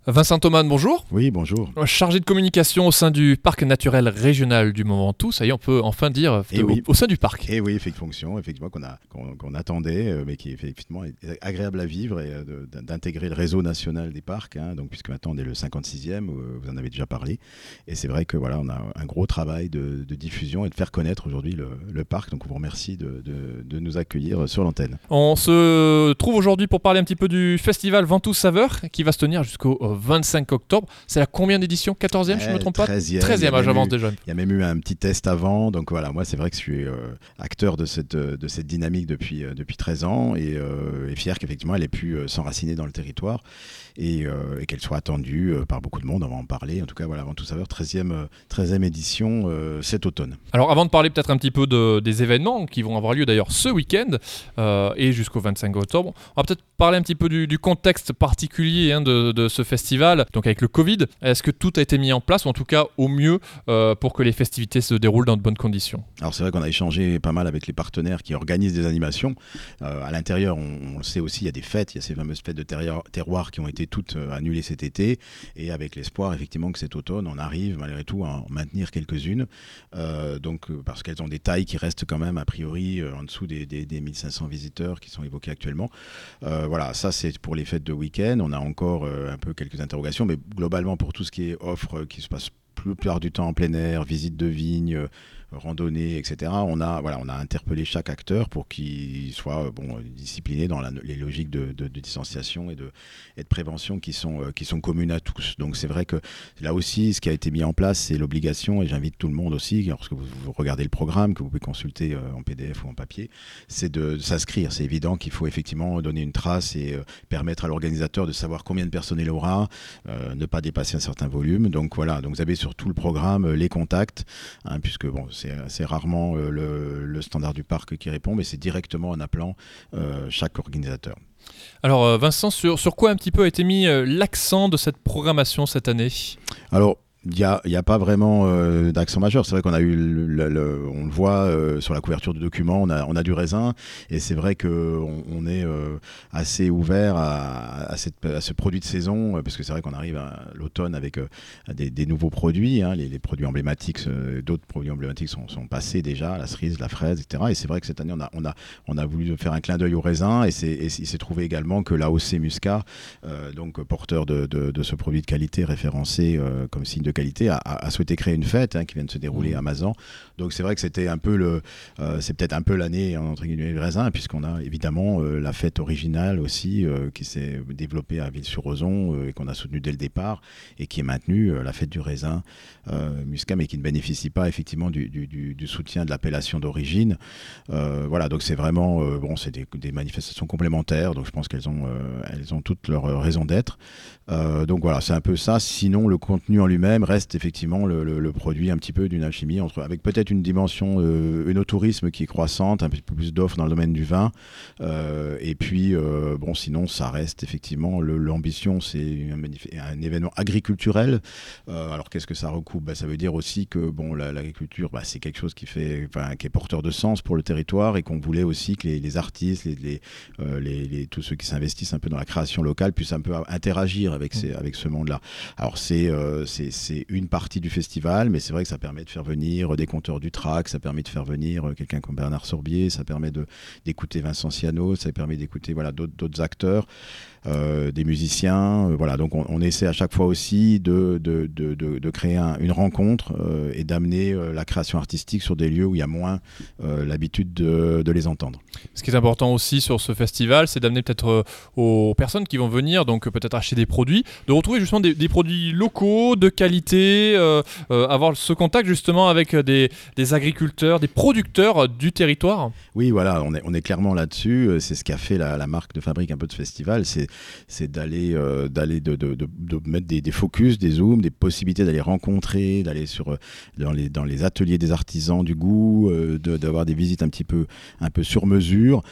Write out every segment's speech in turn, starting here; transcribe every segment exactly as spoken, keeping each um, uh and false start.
Vincent Thoman, bonjour. Oui, bonjour. Chargé de communication au sein du parc naturel régional du Mont Ventoux, ça y est, on peut enfin dire de, oui. au, au sein du parc. Et oui, effectivement, fonction, effectivement qu'on, a, qu'on, qu'on attendait, mais qui est effectivement agréable à vivre et de, d'intégrer le réseau national des parcs, hein, donc, puisque maintenant on est le cinquante-sixième, vous en avez déjà parlé. Et c'est vrai que voilà, on a un gros travail de, de diffusion et de faire connaître aujourd'hui le, le parc. Donc on vous remercie de, de, de nous accueillir sur l'antenne. On se trouve aujourd'hui pour parler un petit peu du festival Ventoux Saveur qui va se tenir jusqu'au vingt-cinq octobre. C'est la combien d'édition? quatorzième, eh, je ne me trompe pas? treizième. treizième, ah, j'avance déjà. Il y a même eu un petit test avant. Donc voilà, moi c'est vrai que je suis euh, acteur de cette, de cette dynamique depuis, euh, depuis treize ans et, euh, et fier qu'effectivement elle ait pu euh, s'enraciner dans le territoire et, euh, et qu'elle soit attendue euh, par beaucoup de monde. On va en parler. En tout cas, voilà, Ventoux Saveur, treizième, euh, treizième édition euh, cet automne. Alors avant de parler peut-être un petit peu de, des événements qui vont avoir lieu d'ailleurs ce week-end euh, et jusqu'au vingt-cinq octobre, on va peut-être parler un petit peu du, du contexte particulier hein, de, de ce festival. Donc avec le Covid, est-ce que tout a été mis en place, ou en tout cas au mieux, euh, pour que les festivités se déroulent dans de bonnes conditions? Alors c'est vrai qu'on a échangé pas mal avec les partenaires qui organisent des animations. Euh, à l'intérieur, on, on le sait aussi, il y a des fêtes, il y a ces fameuses fêtes de terroir, terroir qui ont été toutes euh, annulées cet été, et avec l'espoir effectivement que cet automne, on arrive malgré tout à en maintenir quelques-unes, euh, donc, parce qu'elles ont des tailles qui restent quand même a priori euh, en dessous des, des, des mille cinq cents visiteurs qui sont évoqués actuellement. Euh, voilà, ça c'est pour les fêtes de week-end. On a encore euh, un peu quelques interrogations, mais globalement pour tout ce qui est offre qui se passe la plupart du temps en plein air, visite de vignes, euh, randonnée, et cetera. On a, voilà, on a interpellé chaque acteur pour qu'il soit euh, bon, discipliné dans la, les logiques de, de, de distanciation et de, et de prévention qui sont, euh, qui sont communes à tous. Donc c'est vrai que là aussi, ce qui a été mis en place, c'est l'obligation, et j'invite tout le monde aussi, lorsque vous, vous regardez le programme, que vous pouvez consulter euh, en P D F ou en papier, c'est de, de s'inscrire. C'est évident qu'il faut effectivement donner une trace et euh, permettre à l'organisateur de savoir combien de personnes il aura, euh, ne pas dépasser un certain volume. Donc voilà, donc vous avez sur tout le programme euh, les contacts, hein, puisque bon, c'est, c'est rarement euh, le, le standard du parc qui répond, mais c'est directement en appelant euh, chaque organisateur. Alors euh, Vincent, sur, sur quoi un petit peu a été mis euh, l'accent de cette programmation cette année? Alors, il n'y a, a pas vraiment euh, d'accent majeur. C'est vrai qu'on a eu, le, le, le, on le voit euh, sur la couverture du document, on a, on a du raisin, et c'est vrai qu'on on est euh, assez ouvert à, à, cette, à ce produit de saison, euh, parce que c'est vrai qu'on arrive à l'automne avec euh, des, des nouveaux produits, hein, les, les produits emblématiques, euh, d'autres produits emblématiques sont, sont passés déjà, la cerise, la fraise, et cetera. Et c'est vrai que cette année, on a, on a, on a voulu faire un clin d'œil au raisin, et, c'est, et il s'est trouvé également que l'A O C Muscat, euh, donc porteur de, de, de ce produit de qualité référencé euh, comme signe de qualité, a, a souhaité créer une fête hein, qui vient de se dérouler à Mazan. Donc c'est vrai que c'était un peu le, euh, c'est peut-être un peu l'année entre guillemets du raisin, puisqu'on a évidemment euh, la fête originale aussi euh, qui s'est développée à Ville-sur-Ozon euh, et qu'on a soutenue dès le départ et qui est maintenue, euh, la fête du raisin euh, Muscat, mais qui ne bénéficie pas effectivement du, du, du, du soutien de l'appellation d'origine. Euh, voilà, donc c'est vraiment euh, bon, c'est des, des manifestations complémentaires, donc je pense qu'elles ont, euh, elles ont toutes leur raison d'être. Euh, donc voilà, c'est un peu ça. Sinon, le contenu en lui-même reste effectivement le, le, le produit un petit peu d'une alchimie, entre, avec peut-être une dimension euh, œnotourisme qui est croissante, un petit peu plus d'offres dans le domaine du vin. Euh, et puis, euh, bon, sinon, ça reste effectivement le, l'ambition, c'est un, un événement agriculturel. Euh, alors, qu'est-ce que ça recoupe? Bah, ça veut dire aussi que bon, la, l'agriculture, bah, c'est quelque chose qui, fait, enfin, qui est porteur de sens pour le territoire et qu'on voulait aussi que les, les artistes, les, les, euh, les, les, tous ceux qui s'investissent un peu dans la création locale puissent un peu interagir avec, ces, avec ce monde-là. Alors, c'est, euh, c'est, c'est une partie du festival, mais c'est vrai que ça permet de faire venir des conteurs du Trac, ça permet de faire venir quelqu'un comme Bernard Sorbier, ça permet de, d'écouter Vincent Ciano, ça permet d'écouter voilà, d'autres, d'autres acteurs, euh, des musiciens. Euh, voilà, donc on, on essaie à chaque fois aussi de, de, de, de, de créer un, une rencontre euh, et d'amener euh, la création artistique sur des lieux où il y a moins euh, l'habitude de, de les entendre. Ce qui est important aussi sur ce festival, c'est d'amener peut-être euh, aux personnes qui vont venir, donc euh, peut-être acheter des produits, de retrouver justement des, des produits locaux, de qualité, euh, euh, avoir ce contact justement avec des, des agriculteurs, des producteurs du territoire. Oui, voilà, on est, on est clairement là-dessus. C'est ce qu'a fait la, la marque de fabrique un peu de ce festival, c'est, c'est d'aller, euh, d'aller de, de, de, de mettre des, des focus, des zooms, des possibilités d'aller rencontrer, d'aller sur, dans, les, dans les ateliers des artisans du goût, euh, de, d'avoir des visites un petit peu, un peu sur mesure.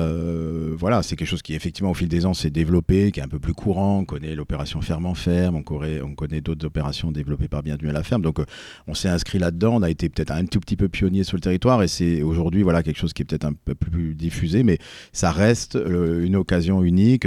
Euh, voilà, c'est quelque chose qui effectivement au fil des ans s'est développé, qui est un peu plus courant. On connaît l'opération Ferme en Ferme, on connaît, on connaît d'autres opérations développées par Bienvenue à la Ferme. Donc euh, on s'est inscrit là-dedans, on a été peut-être un tout petit peu pionnier sur le territoire et c'est aujourd'hui voilà, quelque chose qui est peut-être un peu plus diffusé, mais ça reste euh, une occasion unique. Souvent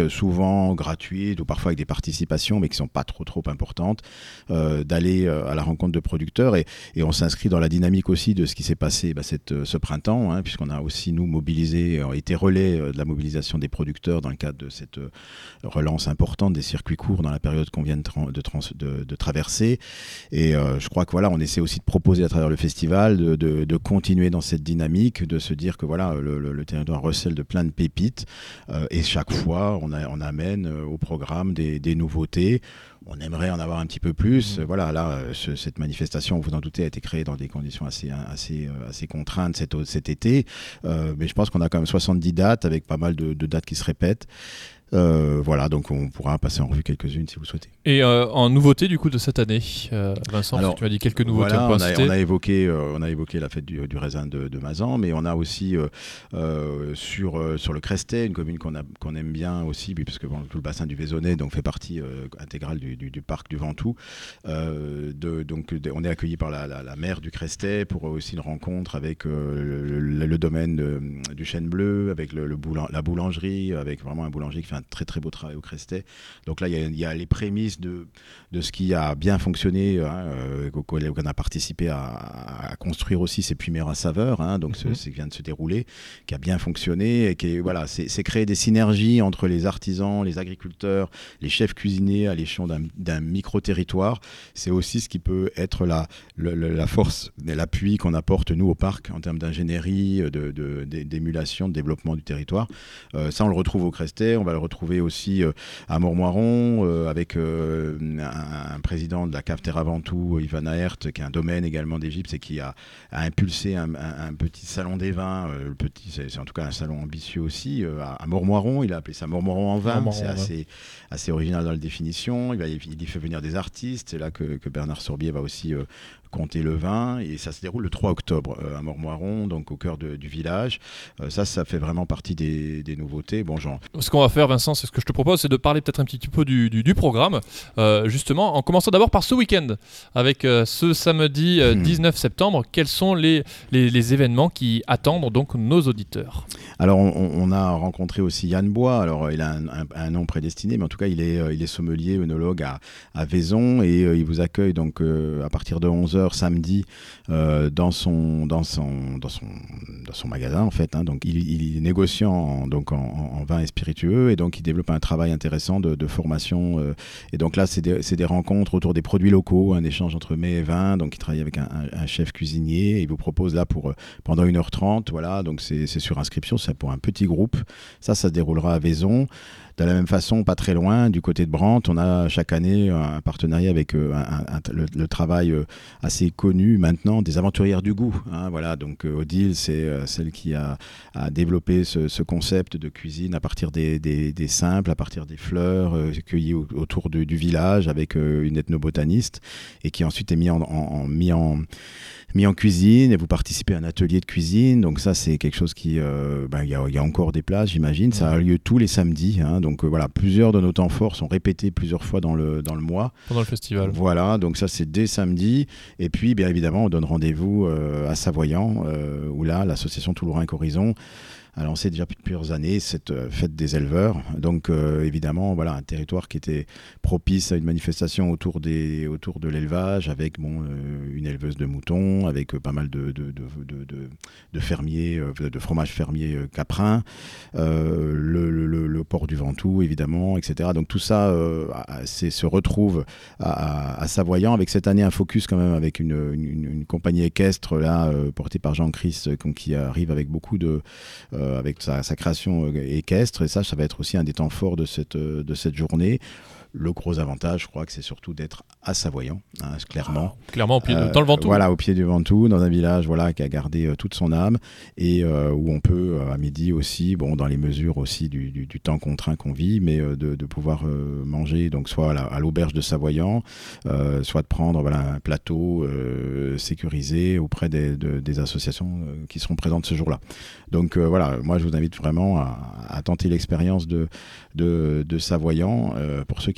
souvent gratuites ou parfois avec des participations, mais qui sont pas trop trop importantes, euh, d'aller euh, à la rencontre de producteurs et, et on s'inscrit dans la dynamique aussi de ce qui s'est passé bah, cette, ce printemps, hein, puisqu'on a aussi nous mobilisé, euh, été relais euh, de la mobilisation des producteurs dans le cadre de cette euh, relance importante des circuits courts dans la période qu'on vient de, tra- de, trans- de, de traverser. Et euh, je crois que voilà, on essaie aussi de proposer à travers le festival de, de, de continuer dans cette dynamique, de se dire que voilà, le, le, le territoire recèle de plein de pépites euh, et chaque fois on, a, on amène euh, au programme des, des nouveautés. On aimerait en avoir un petit peu plus. Mmh. Voilà, là, ce, cette manifestation, vous en doutez, a été créée dans des conditions assez, assez, assez contraintes cet, cet été. Euh, mais je pense qu'on a quand même soixante-dix dates avec pas mal de, de dates qui se répètent. Euh, voilà, donc on pourra passer en revue quelques-unes si vous souhaitez. Et euh, en nouveauté du coup de cette année, euh, Vincent, alors, tu as dit quelques nouveautés. Voilà, on, a, on a évoqué, euh, on a évoqué la fête du, du raisin de, de Mazan, mais on a aussi euh, euh, sur euh, sur le Crestet, une commune qu'on a qu'on aime bien aussi, parce que bon, tout le bassin du Vézonnet donc fait partie euh, intégrale du, du, du parc du Ventoux. Euh, de, donc de, on est accueilli par la, la, la maire du Crestet pour aussi une rencontre avec euh, le, le, le domaine de, du Chêne Bleu, avec le, le boulan- la boulangerie, avec vraiment un boulanger qui fait un très très beau travail au Crestet. Donc là, il y, y a les prémices de, de ce qui a bien fonctionné, hein, euh, qu'on a participé à, à construire aussi ces puits-mères à saveur, hein, donc mm-hmm. ce qui vient de se dérouler, qui a bien fonctionné, et qui est, voilà, c'est, c'est créer des synergies entre les artisans, les agriculteurs, les chefs cuisiniers à l'échelon d'un, d'un micro-territoire. C'est aussi ce qui peut être la, le, la force et l'appui qu'on apporte, nous, au parc, en termes d'ingénierie, de, de, de, d'émulation, de développement du territoire. Euh, ça, on le retrouve au Crestet, on va le retrouver aussi euh, à Mormoiron, euh, avec euh, un, un président de la cave Terra Ventoux, Ivan Aert, qui est un domaine également d'Égypte et qui a, a impulsé un, un, un petit salon des vins, euh, le petit, c'est, c'est en tout cas un salon ambitieux aussi, euh, à, à Mormoiron. Il a appelé ça Mormoiron en vin, Mormoiron, c'est assez, assez original dans la définition. Il, va, il y fait venir des artistes, c'est là que, que Bernard Sorbier va aussi euh, compter le vin, et ça se déroule le trois octobre euh, à Mormoiron, donc au cœur de, du village. Euh, ça, ça fait vraiment partie des, des nouveautés. Bon, genre... Ce qu'on va faire, Vincent, c'est ce que je te propose, c'est de parler peut-être un petit peu du, du, du programme, euh, justement, en commençant d'abord par ce week-end, avec euh, ce samedi euh, hmm. dix-neuf septembre. Quels sont les, les, les événements qui attendent donc nos auditeurs ? Alors, on, on a rencontré aussi Yann Bois. Alors, il a un, un, un nom prédestiné, mais en tout cas, il est, il est sommelier, œnologue à, à Vaison, et euh, il vous accueille donc euh, à partir de onze heures samedi euh, dans son dans son dans son dans son magasin en fait. Hein. Donc, il, il est négociant en, donc en, en vin et spiritueux, et donc il développe un travail intéressant de, de formation. Euh, et donc là, c'est des, c'est des rencontres autour des produits locaux, un échange entre mets et vin. Donc, il travaille avec un, un, un chef cuisinier. Et il vous propose là pour pendant une heure trente. Voilà. Donc, c'est, c'est sur inscription. C'est pour un petit groupe. Ça, ça se déroulera à Vaison. De la même façon, pas très loin, du côté de Brantes, on a chaque année un partenariat avec euh, un, un, le, le travail euh, assez connu maintenant des aventurières du goût. Hein, voilà, donc euh, Odile, c'est euh, celle qui a, a développé ce, ce concept de cuisine à partir des, des, des simples, à partir des fleurs euh, cueillies au, autour de, du village avec euh, une ethnobotaniste, et qui ensuite est mis en, en, en, mis en mis en cuisine, et vous participez à un atelier de cuisine. Donc ça, c'est quelque chose qui... Euh, ben, y a, y a encore des places, j'imagine. Ça a lieu tous les samedis. Hein. Donc euh, voilà, plusieurs de nos temps forts sont répétés plusieurs fois dans le, dans le mois. Pendant le festival. Voilà, donc ça, c'est dès samedi. Et puis, bien évidemment, on donne rendez-vous euh, à Savoyant, euh, où là, l'association Toulourenc-Horizon a lancé déjà depuis plusieurs années cette euh, fête des éleveurs. Donc euh, évidemment, voilà, un territoire qui était propice à une manifestation autour, des, autour de l'élevage, avec bon, euh, une éleveuse de moutons, avec euh, pas mal de, de, de, de, de, de fermiers, euh, de fromage fermier euh, caprins, euh, le, le, le port du Ventoux, évidemment, et cetera. Donc tout ça euh, c'est, se retrouve à, à, à Savoyant, avec cette année un focus quand même avec une, une, une compagnie équestre là, euh, portée par Jean-Christ, euh, qui arrive avec beaucoup de... Euh, avec sa, sa création équestre, et ça, ça va être aussi un des temps forts de cette, de cette journée. Le gros avantage, je crois que c'est surtout d'être à Savoyant, hein, clairement. Ah, clairement, au pied, euh, dans le Ventoux. Voilà, au pied du Ventoux, dans un village voilà, qui a gardé euh, toute son âme, et euh, où on peut, euh, à midi aussi, bon, dans les mesures aussi du, du, du temps contraint qu'on vit, mais euh, de, de pouvoir euh, manger, donc soit à, la, à l'auberge de Savoyant, euh, soit de prendre voilà, un plateau euh, sécurisé auprès des, de, des associations euh, qui seront présentes ce jour-là. Donc euh, voilà, moi je vous invite vraiment à, à tenter l'expérience de, de, de Savoyant, euh, pour ceux qui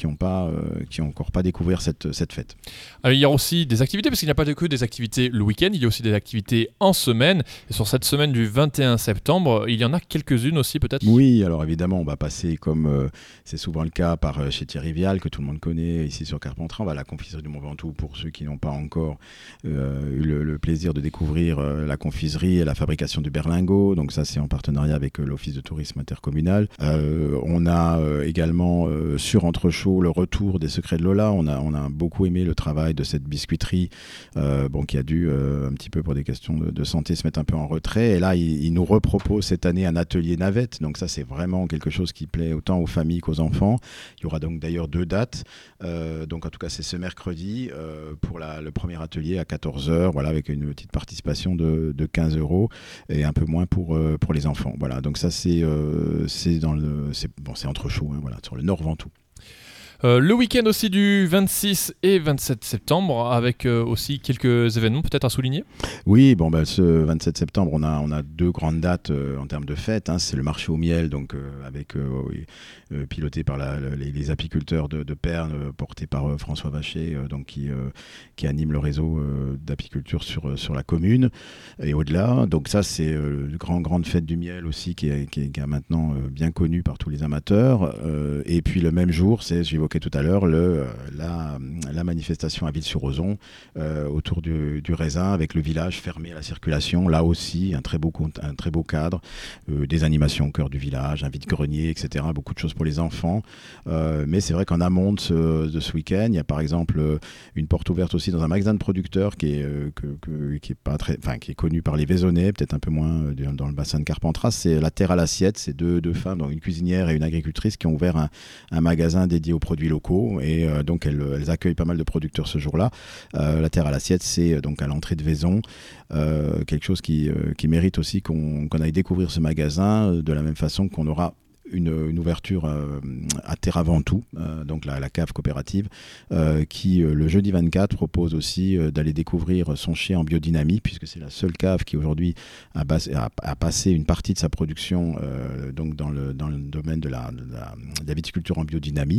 qui n'ont pas, euh, qui ont encore pas découvert cette, cette fête. Alors, il y a aussi des activités, parce qu'il n'y a pas que des activités le week-end, il y a aussi des activités en semaine. Et sur cette semaine du vingt et un septembre, il y en a quelques-unes aussi peut-être. Oui, alors évidemment, on va passer comme euh, c'est souvent le cas par euh, chez Thierry Vial, que tout le monde connaît ici sur Carpentras. On va à la confiserie du Mont Ventoux pour ceux qui n'ont pas encore euh, eu le, le plaisir de découvrir euh, la confiserie et la fabrication du berlingot. Donc ça, c'est en partenariat avec euh, l'Office de tourisme intercommunal. Euh, on a euh, également euh, sur Entrechaux le retour des Secrets de Lola. On a, on a beaucoup aimé le travail de cette biscuiterie euh, bon, qui a dû euh, un petit peu pour des questions de, de santé se mettre un peu en retrait. Et là, il, il nous repropose cette année un atelier navette. Donc ça, c'est vraiment quelque chose qui plaît autant aux familles qu'aux enfants. Il y aura donc d'ailleurs deux dates. Euh, donc en tout cas, c'est ce mercredi euh, pour la, le premier atelier à quatorze heures, voilà, avec une petite participation de, de quinze euros et un peu moins pour, euh, pour les enfants. Voilà, donc ça, c'est, euh, c'est, dans le, c'est, bon, c'est Entrechaux, hein, voilà, sur le Nord Ventoux. Euh, le week-end aussi du vingt-six et vingt-sept septembre, avec euh, aussi quelques événements peut-être à souligner. Oui, bon, bah, ce vingt-sept septembre, on a, on a deux grandes dates euh, en termes de fêtes. Hein. C'est le marché au miel, donc euh, avec euh, oui, euh, piloté par la, la, les, les apiculteurs de, de Pernes, euh, porté par euh, François Vacher, euh, donc qui, euh, qui anime le réseau euh, d'apiculture sur, sur la commune et au-delà. Donc ça, c'est euh, une grande, grande fête du miel aussi, qui est, qui est, qui est maintenant euh, bien connue par tous les amateurs. Euh, et puis le même jour, c'est, j'évoquais tout à l'heure, le, la, la manifestation à Ville-sur-Ozon euh, autour du, du raisin, avec le village fermé à la circulation. Là aussi, un très beau, un très beau cadre, euh, des animations au cœur du village, un vide-grenier, et cetera. Beaucoup de choses pour les enfants. Euh, mais c'est vrai qu'en amont de ce, de ce week-end, il y a par exemple une porte ouverte aussi dans un magasin de producteurs qui est, euh, que, que, qui est, pas très, enfin, qui est connu par les Vaisonnais, peut-être un peu moins euh, dans le bassin de Carpentras. C'est la Terre à l'assiette. C'est deux, deux femmes, donc une cuisinière et une agricultrice, qui ont ouvert un, un magasin dédié aux produits locaux. Et euh, donc, elles, elles accueillent pas mal de producteurs ce jour-là. Euh, la Terre à l'assiette, c'est donc à l'entrée de Vaison. Euh, quelque chose qui, euh, qui mérite aussi qu'on, qu'on aille découvrir ce magasin euh, de la même façon qu'on aura Une, une ouverture euh, à Terra Ventoux, euh, donc la, la cave coopérative, euh, qui euh, le jeudi vingt-quatre propose aussi euh, d'aller découvrir son chai en biodynamie, puisque c'est la seule cave qui aujourd'hui a, bas, a, a passé une partie de sa production euh, donc dans, le, dans le domaine de la, de la, de la viticulture en biodynamie,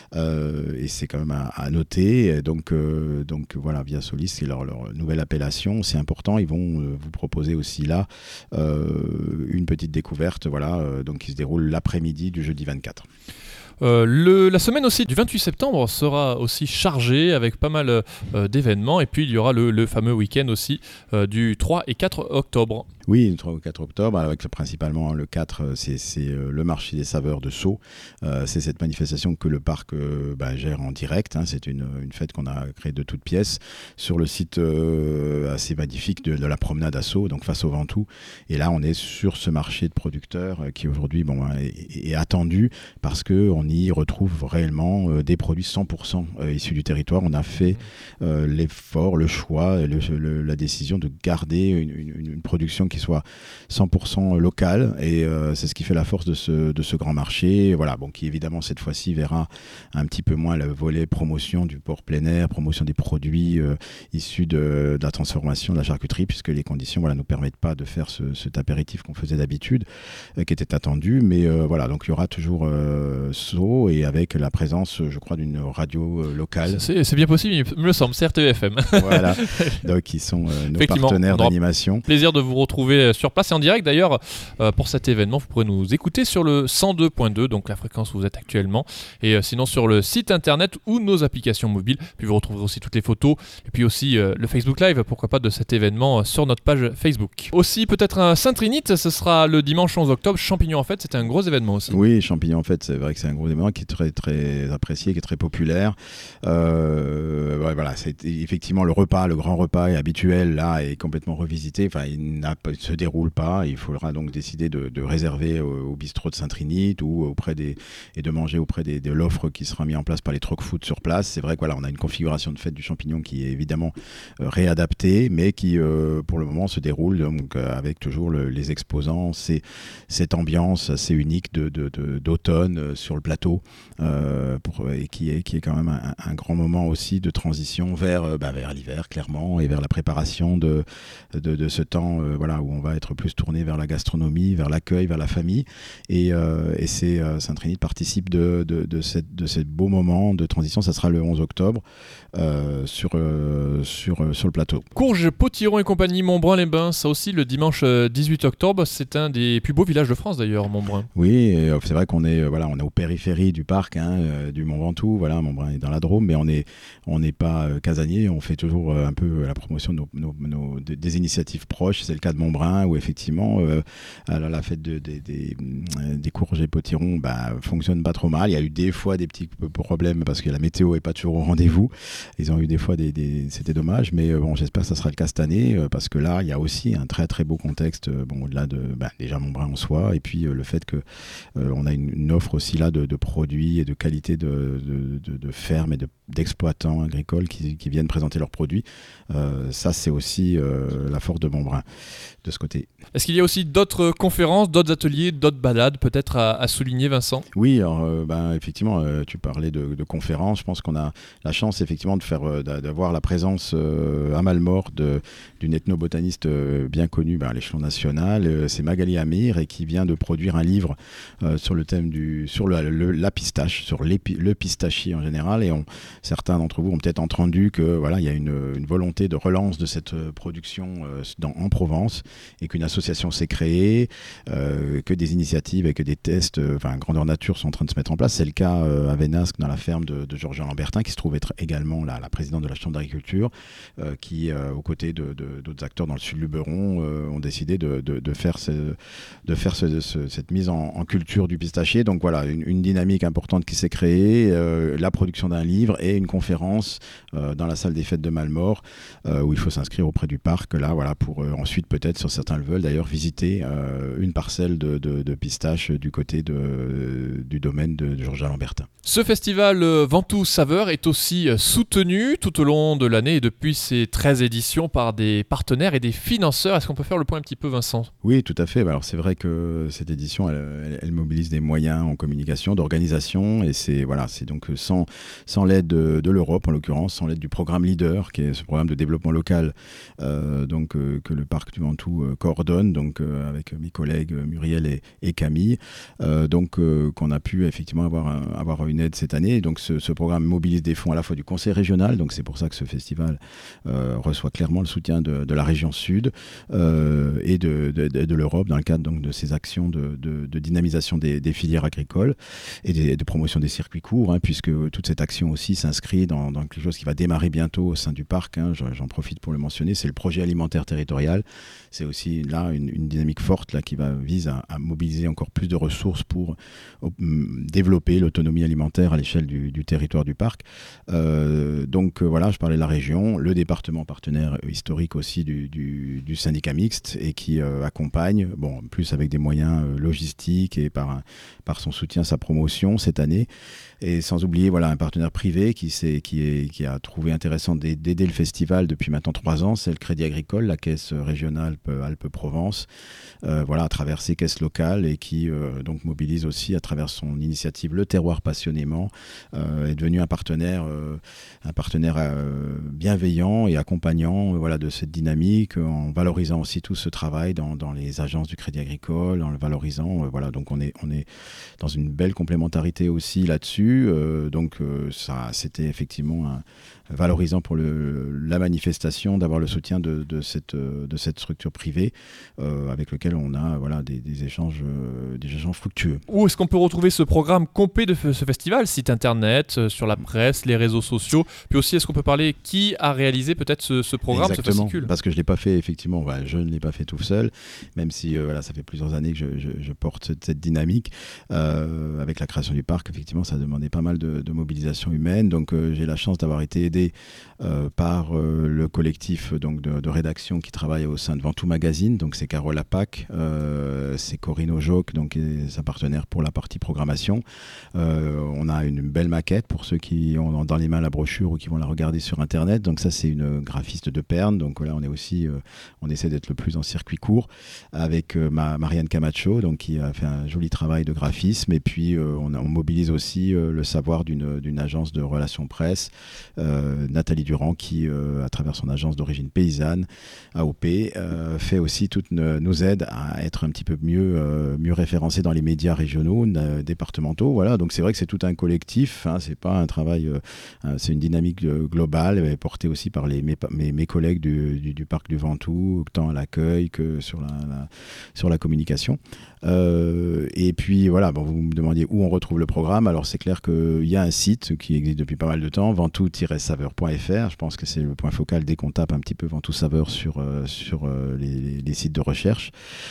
euh, et c'est quand même à, à noter. Donc, euh, donc voilà, Via Solis, c'est leur, leur nouvelle appellation, c'est important. Ils vont euh, vous proposer aussi là euh, une petite découverte, voilà, euh, donc qui se déroule l'après midi du jeudi vingt-quatre. Euh, le, la semaine aussi du vingt-huit septembre sera aussi chargée avec pas mal euh, d'événements, et puis il y aura le, le fameux week-end aussi euh, du trois et quatre octobre. Oui, le trois ou quatre octobre, avec principalement le quatre, c'est, c'est le marché des saveurs de Sceaux. Euh, c'est cette manifestation que le parc euh, bah, gère en direct. Hein. C'est une, une fête qu'on a créée de toutes pièces sur le site euh, assez magnifique de, de la promenade à Sceaux, donc face au Ventoux. Et là, on est sur ce marché de producteurs euh, qui aujourd'hui bon, est, est attendu parce qu'on y retrouve réellement euh, des produits cent pour cent euh, issus du territoire. On a fait euh, l'effort, le choix, le, le, la décision de garder une, une, une production qui soit cent pour cent local, et euh, c'est ce qui fait la force de ce, de ce grand marché, voilà, bon, qui évidemment cette fois-ci verra un petit peu moins le volet promotion du port plein air, promotion des produits euh, issus de, de la transformation, de la charcuterie, puisque les conditions voilà, nous permettent pas de faire ce, cet apéritif qu'on faisait d'habitude, euh, qui était attendu, mais euh, voilà, donc il y aura toujours euh, Sceaux, et avec la présence, je crois, d'une radio euh, locale. C'est, c'est bien possible, il me semble, c'est R T E F M. Voilà, donc qui sont euh, nos partenaires d'animation. Plaisir de vous retrouver sur place et en direct d'ailleurs euh, pour cet événement. Vous pourrez nous écouter sur le cent deux point deux, donc la fréquence où vous êtes actuellement, et euh, sinon sur le site internet ou nos applications mobiles. Puis vous retrouverez aussi toutes les photos, et puis aussi euh, le Facebook Live, pourquoi pas, de cet événement euh, sur notre page Facebook. Aussi peut-être un Saint-Trinite, ce sera le dimanche onze octobre. Champignons en fête, c'était un gros événement aussi. Oui, Champignons en fête, c'est vrai que c'est un gros événement qui est très très apprécié, qui est très populaire. Euh, ouais, voilà, c'est effectivement le repas, le grand repas est habituel là, est complètement revisité. Enfin, il n'a pas se déroule pas, il faudra donc décider de, de réserver au, au bistrot de Saint-Trinite ou auprès des, et de manger auprès des, de l'offre qui sera mise en place par les Troc Food sur place. C'est vrai que voilà, on a une configuration de fête du champignon qui est évidemment euh, réadaptée, mais qui euh, pour le moment se déroule donc euh, avec toujours le, les exposants, c'est cette ambiance assez unique de, de, de, d'automne euh, sur le plateau, euh, pour, et qui est, qui est quand même un, un grand moment aussi de transition transition vers, euh, bah, vers l'hiver, clairement, et vers la préparation de, de, de ce temps euh, voilà, où on va être plus tourné vers la gastronomie, vers l'accueil, vers la famille. Et, euh, et c'est, euh, Saint-Trinite participe de, de, de, cette, de ces beaux moments de transition. Ça sera le onze octobre euh, sur, euh, sur, euh, sur le plateau. Courges, Potiron et compagnie, Montbrun-les-Bains, ça aussi le dimanche dix-huit octobre. C'est un des plus beaux villages de France d'ailleurs, Montbrun. Oui, et, euh, c'est vrai qu'on est, euh, voilà, on est au périphérie du parc, hein, euh, du Mont Ventoux. Voilà, Montbrun est dans la Drôme, mais on n'est on n'est pas euh, casanier. On fait toujours euh, un peu la promotion de nos, nos, nos, des, des initiatives proches. C'est le cas de Montbrun où effectivement euh, alors, la fête de, des, des, des Courges et Potiron bah, fonctionne pas trop mal. Il y a eu des fois des petits problèmes parce que la météo est pas toujours au rendez-vous. Ils ont eu des fois des, des c'était dommage, mais euh, bon, j'espère que ça sera le cas cette année euh, parce que là il y a aussi un très très beau contexte. Euh, bon, au-delà de bah, déjà Montbrun en soi et puis euh, le fait que euh, on a une, une offre aussi là de, de produits et de qualité de, de, de, de fermes et de, d'exploitants agricoles qui, qui viennent présenter leurs produits. Euh, ça c'est aussi euh, la force de Montbrun de ce côté. Est-ce qu'il y a aussi d'autres conférences, d'autres ateliers, d'autres balades peut-être à, à souligner, Vincent ? Oui, alors, euh, ben, effectivement, euh, tu parlais de, de conférences. Je pense qu'on a la chance effectivement de faire, euh, d'avoir la présence euh, à Malmort de, d'une ethnobotaniste euh, bien connue ben, à l'échelon national. Euh, c'est Magali Amir et qui vient de produire un livre euh, sur le thème du, sur le, le, la pistache, sur le pistachier en général. Et on, certains d'entre vous ont peut-être entendu que voilà, il y a une, une volonté de relance de cette production euh, dans, en Provence et qu'une association s'est créée, euh, que des initiatives et que des tests, euh, enfin grandeur nature, sont en train de se mettre en place. C'est le cas euh, à Vénasque, dans la ferme de, de Georges Lambertin, qui se trouve être également la, la présidente de la Chambre d'agriculture, euh, qui, euh, aux côtés de, de, d'autres acteurs dans le sud du Luberon, euh, ont décidé de, de, de faire, ce, de faire ce, ce, cette mise en, en culture du pistachier. Donc voilà, une, une dynamique importante qui s'est créée, euh, la production d'un livre et une conférence euh, dans la salle des fêtes de Malmort, euh, où il faut s'inscrire auprès du parc, là, voilà, pour euh, ensuite peut-être, sur certains le veulent d'ailleurs, visiter euh, une parcelle de, de, de pistaches du côté de, du domaine de Georges Lambertin. Ce festival euh, Ventoux Saveur est aussi euh, soutenu tout au long de l'année et depuis ses treize éditions par des partenaires et des financeurs. Est-ce qu'on peut faire le point un petit peu, Vincent ? Oui, tout à fait. Alors c'est vrai que cette édition, elle, elle, elle mobilise des moyens en communication, d'organisation, et c'est voilà, c'est donc sans, sans l'aide de, de l'Europe en l'occurrence, sans l'aide du programme Leader, qui est ce programme de développement local, euh, donc euh, que le parc du Ventoux euh, coordonne, donc euh, avec mes collègues Muriel et, et Camille, euh, donc euh, qu'on a pu effectivement avoir un, avoir une aide cette année. Donc ce, ce programme mobilise des fonds à la fois du conseil régional, donc c'est pour ça que ce festival euh, reçoit clairement le soutien de, de la région sud euh, et de, de, de, de l'Europe dans le cadre donc de ces actions de, de, de dynamisation des, des filières agricoles et des, de promotion des circuits courts, hein, puisque toute cette action aussi s'inscrit dans, dans quelque chose qui va démarrer bientôt au sein du parc, hein, j'en profite pour le mentionner, c'est le projet alimentaire territorial. C'est aussi là une, une dynamique forte là, qui va, vise à, à mobiliser encore plus de ressources pour euh, développer l'autonomie alimentaire à l'échelle du, du territoire du parc. Euh, donc euh, voilà, je parlais de la région, le département partenaire historique aussi du, du, du syndicat mixte et qui euh, accompagne, bon, plus avec des moyens euh, logistiques et par, un, par son soutien, sa promotion cette année. Et sans oublier voilà, un partenaire privé qui, qui, est, qui a trouvé intéressant d'aider le festival depuis maintenant trois ans, c'est le Crédit Agricole, la caisse régionale Alpes-Provence, euh, voilà, à travers ses caisses locales et qui euh, donc mobilise aussi à travers son initiative Le Terroir Passionnément, euh, est devenu un partenaire, euh, un partenaire euh, bienveillant et accompagnant euh, voilà, de cette dynamique, en valorisant aussi tout ce travail dans, dans les agences du Crédit Agricole, en le valorisant. Euh, voilà, donc on est, on est dans une belle complémentarité aussi là-dessus. Euh, donc euh, ça, c'était effectivement un, valorisant pour le, la manifestation d'avoir le soutien de, de, cette, de cette structure privée euh, avec lequel on a voilà, des, des, échanges, euh, des échanges fructueux. Où est-ce qu'on peut retrouver ce programme complet de ce festival ? Site internet, euh, sur la presse, les réseaux sociaux. Puis aussi, est-ce qu'on peut parler qui a réalisé peut-être ce, ce programme, Exactement, ce fascicule ? parce que je ne l'ai pas fait effectivement, voilà, je ne l'ai pas fait tout seul, même si euh, voilà, ça fait plusieurs années que je, je, je porte cette, cette dynamique. Euh, avec la création du parc, effectivement, ça demandait pas mal de, de mobilisation humaine. Donc euh, j'ai la chance d'avoir été aidé Euh, par euh, le collectif donc, de, de rédaction qui travaille au sein de Ventoux Magazine. Donc c'est Carole Lapac, euh, c'est Corinne Ojoc, donc sa partenaire pour la partie programmation. Euh, on a une belle maquette pour ceux qui ont dans les mains la brochure ou qui vont la regarder sur internet. Donc ça c'est une graphiste de Perne. Donc là on est aussi, euh, on essaie d'être le plus en circuit court avec euh, ma, Marianne Camacho, donc qui a fait un joli travail de graphisme. Et puis euh, on, on mobilise aussi euh, le savoir d'une d'une agence de relations relations presse, euh, Nathalie Durand, qui, euh, à travers son agence d'origine paysanne, A O P, euh, fait aussi toutes nos, nous aide à être un petit peu mieux, euh, mieux référencés dans les médias régionaux, euh, départementaux. Voilà, donc c'est vrai que c'est tout un collectif, hein, c'est pas un travail, euh, c'est une dynamique euh, globale, portée aussi par les, mes, mes, mes collègues du, du, du parc du Ventoux, tant à l'accueil que sur la, la, sur la communication. Euh, et puis voilà, bon, vous me demandiez où on retrouve le programme. Alors c'est clair qu'il y a un site qui existe depuis pas mal de temps, ventoux tiret saveur point f r. Je pense que c'est le point focal dès qu'on tape un petit peu Ventoux Saveur sur, euh, sur euh, les, les sites de recherche.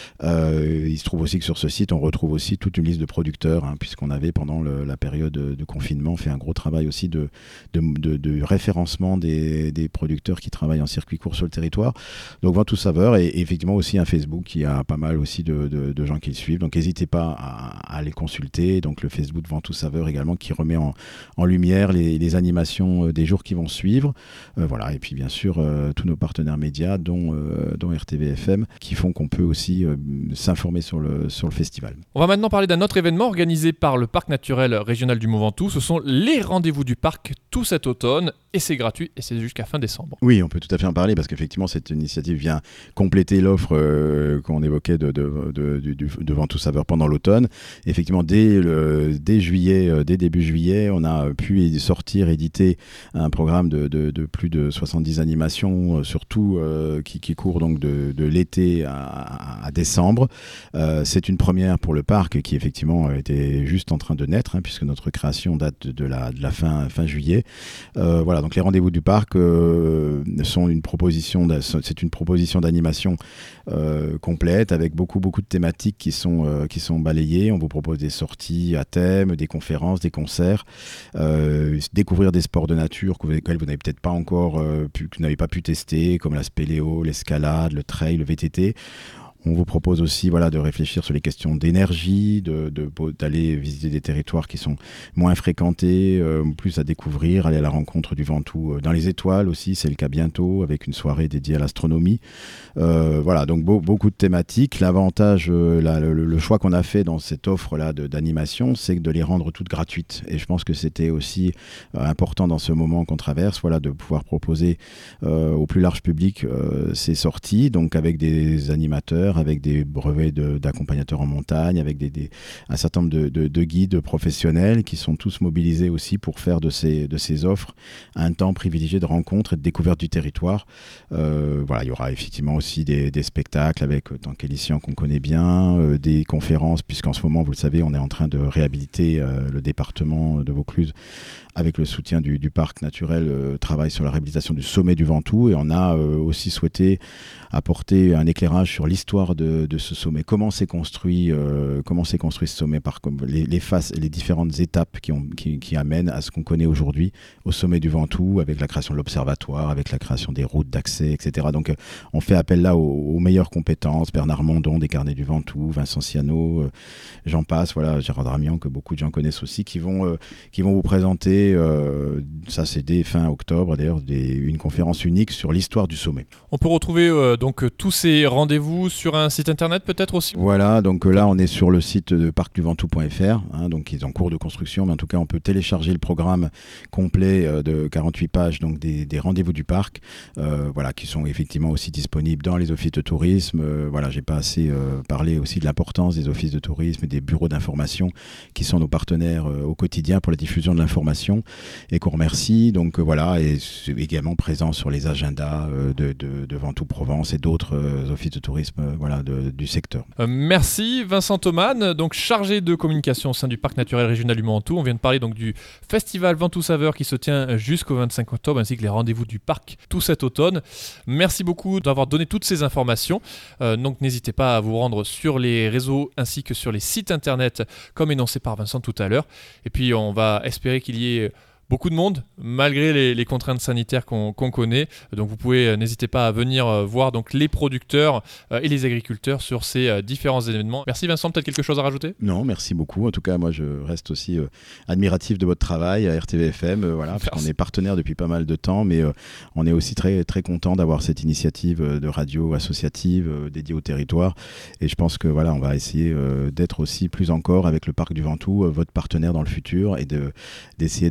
Euh, il se trouve aussi que sur ce site, on retrouve aussi toute une liste de producteurs, hein, puisqu'on avait pendant le, la période de confinement fait un gros travail aussi de, de, de, de référencement des, des producteurs qui travaillent en circuit court sur le territoire. Donc Ventoux Saveur, et, et effectivement aussi un Facebook qui a pas mal aussi de, de, de gens qui le suivent. Donc n'hésitez pas à, à les consulter. Donc le Facebook Ventoux Saveur également qui remet en, en lumière les, les animations des jours qui vont suivre. Euh, voilà. Et puis bien sûr euh, tous nos partenaires médias, dont, euh, dont R T V F M, qui font qu'on peut aussi euh, s'informer sur le, sur le festival. On va maintenant parler d'un autre événement organisé par le Parc naturel régional du Mont Ventoux. Ce sont les rendez-vous du parc tout cet automne, et c'est gratuit et c'est jusqu'à fin décembre. Oui, on peut tout à fait en parler parce qu'effectivement cette initiative vient compléter l'offre euh, qu'on évoquait de, de, de, de, de, de Ventoux Saveur pendant l'automne. Effectivement, dès, le, dès juillet, euh, dès début juillet, on a pu sortir, éditer un programme de, de, de plus de soixante-dix animations, euh, surtout euh, qui, qui court donc de, de l'été à, à décembre. Euh, c'est une première pour le parc qui effectivement était juste en train de naître, hein, puisque notre création date de, de, la, de la fin, fin juillet. Euh, voilà, donc les rendez-vous du parc euh, sont une proposition, c'est une proposition d'animation euh, complète avec beaucoup beaucoup de thématiques qui sont euh, qui sont balayées. On vous propose des sorties à thème, des conférences, des concerts, euh, découvrir des sports de nature que vous, que vous n'avez peut-être pas encore euh, pu, que vous n'avez pas pu tester, comme la spéléo, l'escalade, le trail, le V T T. On vous propose aussi voilà, de réfléchir sur les questions d'énergie, de, de, d'aller visiter des territoires qui sont moins fréquentés, euh, plus à découvrir, aller à la rencontre du Ventoux dans les étoiles aussi, c'est le cas bientôt, avec une soirée dédiée à l'astronomie. Euh, voilà, donc beau, beaucoup de thématiques. L'avantage, euh, la, le, le choix qu'on a fait dans cette offre-là de, d'animation, c'est de les rendre toutes gratuites. Et je pense que c'était aussi euh, important dans ce moment qu'on traverse, voilà, de pouvoir proposer euh, au plus large public euh, ces sorties, donc avec des animateurs, avec des brevets de, d'accompagnateurs en montagne, avec des, des, un certain nombre de, de, de guides professionnels qui sont tous mobilisés aussi pour faire de ces, de ces offres un temps privilégié de rencontres et de découverte du territoire. Euh, voilà, il y aura effectivement aussi des, des spectacles avec Tant Kélissian qu'on connaît bien, euh, des conférences, puisqu'en ce moment, vous le savez, on est en train de réhabiliter euh, le département de Vaucluse avec le soutien du, du parc naturel, euh, travaille sur la réhabilitation du sommet du Ventoux, et on a euh, aussi souhaité apporter un éclairage sur l'histoire de, de ce sommet. Comment s'est construit, euh, comment s'est construit ce sommet, par comme les, les phases, les différentes étapes qui, ont, qui, qui amènent à ce qu'on connaît aujourd'hui au sommet du Ventoux, avec la création de l'observatoire, avec la création des routes d'accès, et cetera. Donc, euh, on fait appel là aux, aux meilleures compétences. Bernard Mondon des Carnets du Ventoux, Vincent Ciano, euh, j'en passe. Voilà, Gérard Dramian que beaucoup de gens connaissent aussi, qui vont, euh, qui vont vous présenter. Euh, ça, c'est dès fin octobre, d'ailleurs, des, une conférence unique sur l'histoire du sommet. On peut retrouver euh, donc tous ces rendez-vous sur un site internet peut-être aussi. Voilà, donc euh, là, on est sur le site de parc du ventoux point f r, hein, donc qui est en cours de construction, mais en tout cas, on peut télécharger le programme complet euh, de quarante-huit pages, donc des, des rendez-vous du parc, euh, voilà, qui sont effectivement aussi disponibles dans les offices de tourisme. Euh, voilà, j'ai pas assez euh, parlé aussi de l'importance des offices de tourisme et des bureaux d'information qui sont nos partenaires euh, au quotidien pour la diffusion de l'information, et qu'on remercie. Donc euh, voilà, et c'est également présent sur les agendas euh, de, de, de Ventoux Provence et d'autres euh, offices de tourisme euh, voilà, de, du secteur. Euh, merci Vincent Thoman, donc chargé de communication au sein du Parc naturel régional du Mont Ventoux. On vient de parler donc du festival Ventoux Saveur qui se tient jusqu'au vingt-cinq octobre, ainsi que les rendez-vous du parc tout cet automne. Merci beaucoup d'avoir donné toutes ces informations. Euh, donc n'hésitez pas à vous rendre sur les réseaux ainsi que sur les sites internet comme énoncé par Vincent tout à l'heure. Et puis on va espérer qu'il y ait beaucoup de monde, malgré les, les contraintes sanitaires qu'on, qu'on connaît. Donc vous pouvez, euh, n'hésitez pas à venir euh, voir donc, les producteurs euh, et les agriculteurs sur ces euh, différents événements. Merci Vincent, peut-être quelque chose à rajouter ? Non, merci beaucoup. En tout cas, moi je reste aussi euh, admiratif de votre travail à R T V F M, euh, voilà, parce qu'on est partenaire depuis pas mal de temps, mais euh, on est aussi très, très content d'avoir cette initiative euh, de radio associative euh, dédiée au territoire. Et je pense que voilà, on va essayer euh, d'être aussi plus encore avec le Parc du Ventoux, euh, votre partenaire dans le futur, et de, d'essayer de, de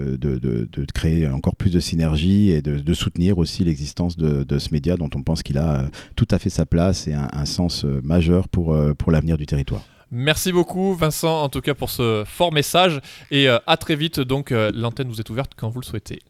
de, de, de, de créer encore plus de synergie et de, de soutenir aussi l'existence de, de ce média dont on pense qu'il a tout à fait sa place et un, un sens majeur pour, pour l'avenir du territoire. Merci beaucoup Vincent en tout cas pour ce fort message et euh, à très vite donc euh, l'antenne vous est ouverte quand vous le souhaitez.